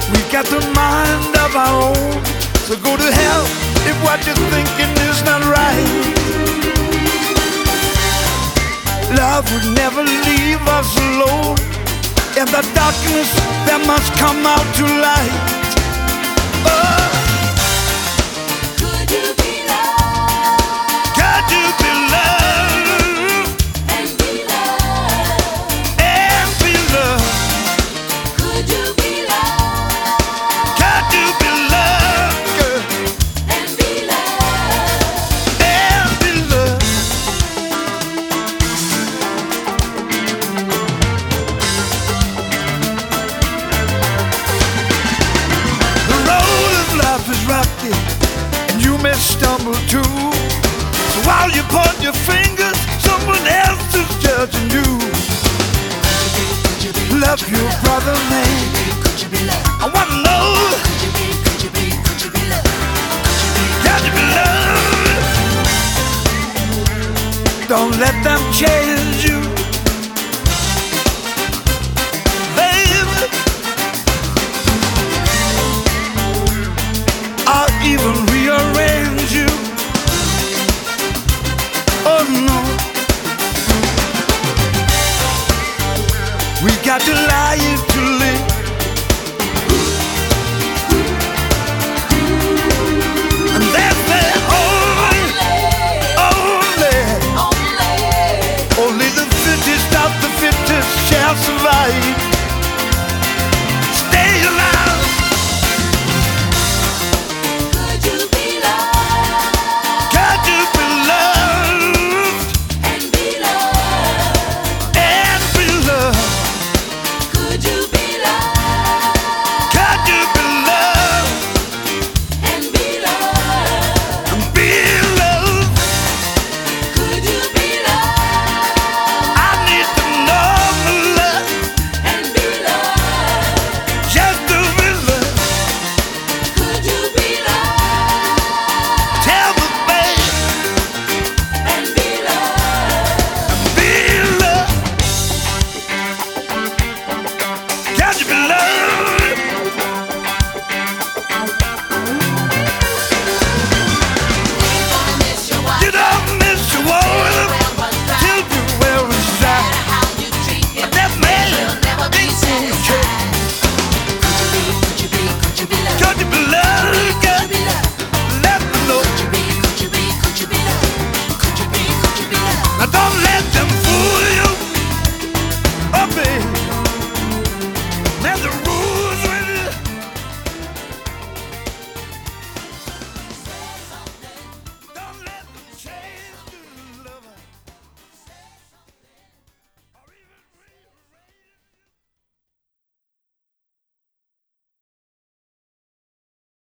We've got the mind of our own, so go to hell if what you're thinking is not right. Love would never leave us alone. In the darkness, there must come out to light. Oh. Could you be loved? Could you be loved? And be loved? And be loved? Could you be loved? Could you be loved, girl? And be loved? And be loved? The road of life is rocky, and you may stumble too. So while you point your fingers, someone else is judging you. Love your brother, man. Could you be loved? I wanna know. Could you be loved? Could you be loved? Don't let them change